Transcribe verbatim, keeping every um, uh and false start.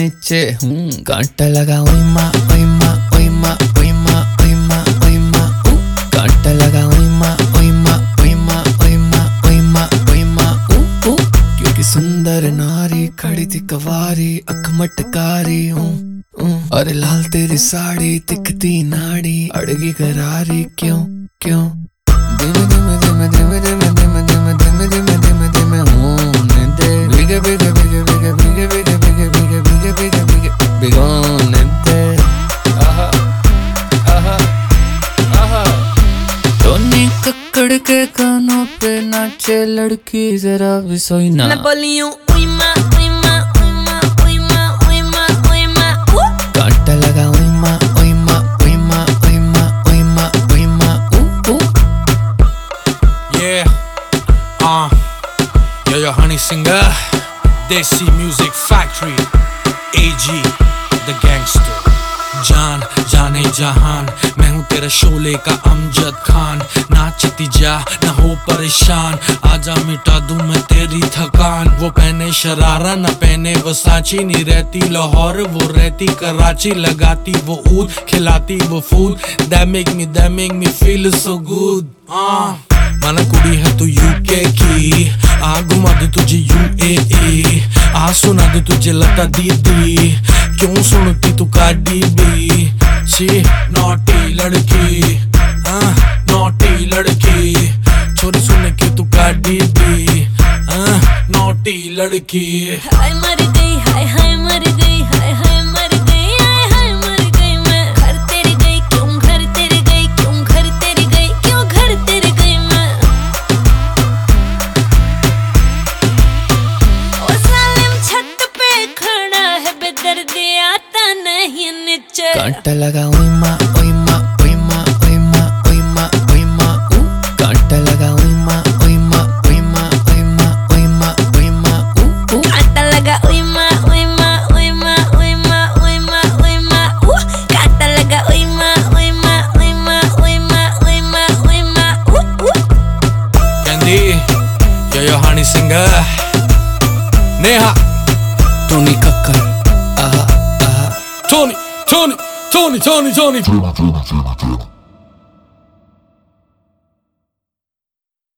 नीचे हूँ कांटा लगा ओई माँ ओई माँ ओई माँ ओई माँ ओई माँ ओई माँ कांटा लगा ओई माँ ओई माँ ओई माँ ओई माँ ओई माँ ओई माँ क्योंकि सुंदर नारी खड़ी थी कवारी अख मटकारी हूँ अरे लाल तेरी साड़ी दिखती नाड़ी अड़गी करारी क्यों क्यों धीमे धीमे धीमे धीमे धीमे धीमे धीमे धीमे धीमे धीमे धीमे होने दे भीगे भीगे भीगे भीगे भीगे भीगे भीगे भीगे भीगे भीगे भीगे भिगोने दे आहा आहा आहा टोनी कक्कड़ के कानों पे नाचे लड़की जरा भी सोई ना मैं बोली हूँ ओई माँ ओई माँ ओई माँ ओई माँ ओई माँ ओई माँ कांटा लगा ओई माँ ओई माँ ओई माँ ओई माँ ओई माँ ओई माँ Yeah, uh, yo yo honey singer, Desi Music Factory, A G, the gangster. जान जाने जहान मैं हूँ तेरा शोले का अमजद खान नाचती जा ना हो परेशान आजा मिटा दूं मैं तेरी थकान वो पहने शरारा ना पहने वो सांची नहीं रहती लाहौर वो रहती कराची लगाती वो ऊद खिलाती वो food that make me that make me feel so good ah माना कुड़ी है तू यूके की आ घुमा दे तुझे यूएई आ सुना दे तुझे लता दीदी क्यों सुनती तू कार्डी बी छी नॉटी लड़की हाँ नॉटी लड़की छोरी सुन के तू कार्डी बी हाँ नॉटी लड़की हाय मर गई हाय हाय मर गई हाय हाय मर गई हाय हाय मर गई मैं घर तेरे गई क्यों घर तेरे गई क्यों घर तेरे गई क्यों घर तेरे गई मैं ओ सालिम छत पे खड़ा है बेदर्दी आता नहीं नीचे कांटा लगा ओई माँ ओई माँ ओई माँ ओई माँ ओई माँ ओई माँ कांटा लगा ओई माँ ओई माँ ओई माँ ओई माँ ओई माँ ओई माँ कांटा लगा ओई माँ ओई माँ ओई माँ ओई माँ ओई माँ ओई माँ कांटा लगा ओई माँ ओई माँ ओई माँ ओई माँ ओई माँ ओई माँ Candy, yo yo honey singer, Neha, Tony Kakkar आहा आहा Tony, Tony, Tony, Tony, Tony.